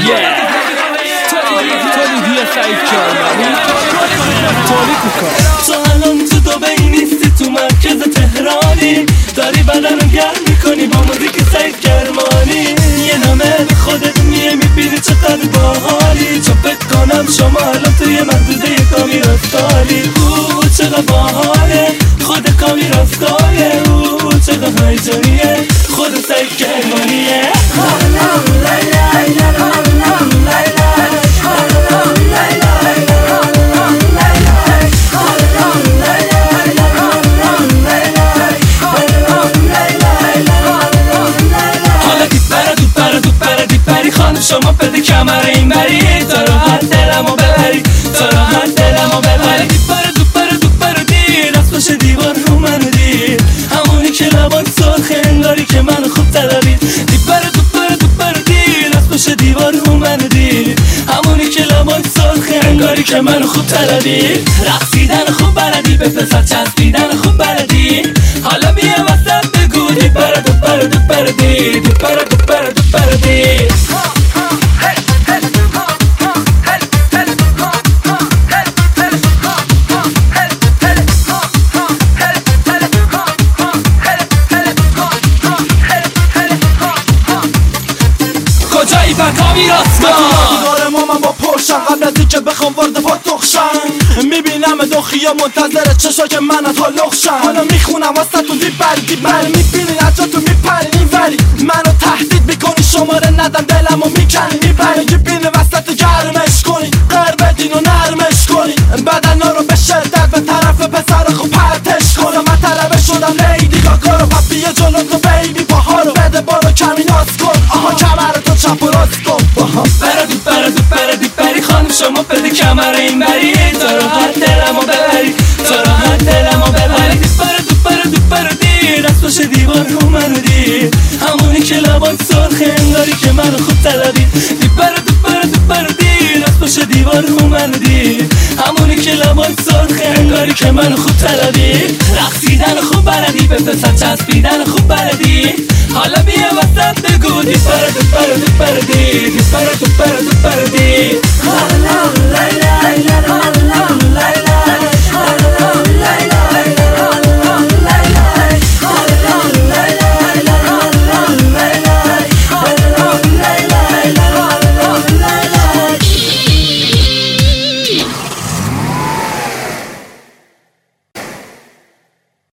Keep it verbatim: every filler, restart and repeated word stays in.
تولیدی سعید کرمانی تولید میکنه. تو الان تو دبی نیستی، تو مرکز تهرانی، داری بدنم گرم میکنی با موزیک سعید کرمانی. یه نامه به خودت میه میبینی چقدر باحالی، چون فکر کنم شما الان توی محدوده یه کامی رفتاری. او چقدر باحاله خود کامی رفتاره، او چقدر هیجانیه خود سعید کرمانیه. شما پده کمر این بری، تا راحت دلمو ببری، تا راحت دلمو ببری. دیپر دوپر دوپر دیر از پشت دیوار رو منو دیر، همونی که لبان سرخ انگاری که منو خوب طلبید. دیپر دوپر دوپر دیر از پشت دیوار رو منو دیر، همونی که لبان سرخ انگاری که منو خوب طلبید. رقصیدن خوب بلدی، به پسر چسبیدن خوب بلدی، حالا بیا وسط بگو دیپر دوپر دوپر دیر، دیپر دوپر دوپر دیر. کجایی پکامی راست کن داره مامان با پرشن، قبل از اینکه بخوام وارد پاتوخشن میبینم دو خیا منتظر چشا که من تا لخشن. حالا میخونم واسه تو دیپر دیپر، میبینی از جا تو میپری میوری، منو تهدید میکنی شماره ندم دلمو میکنی میبری. میبینی وسط گرمش کنی قر بدین و نرمش کنی، بدنا رو به شدت به طرف پسر خوب پرتش کنم. من طلبه شدم لیدی گاگا رو پس بیه جلو تو بیبی باها رو بده بارو کمی ناز کن، آها کمرتو چپ و راست کن باها. بردی بردی بردی بری خانم شما پده کمر این بری، تا راحت دلمو ببری، تا راحت دلمو ببری. بردی بردی بردی دست پشت دیوار رو منو دیر، همونی که لبان سرخ انگاری که منو خوب طلبید. بردی بردی بردی دست پشت دیوار رو منو دیر، همونی که لبان سرخ انگاری که منو خوب طلبید. رقصیدن خوب بلدی، به پسر چسبیدن خوب بلدی، حالا بیا وسط بگو دیپر دوپر دوپر دی، دیپر دوپر دوپر دی.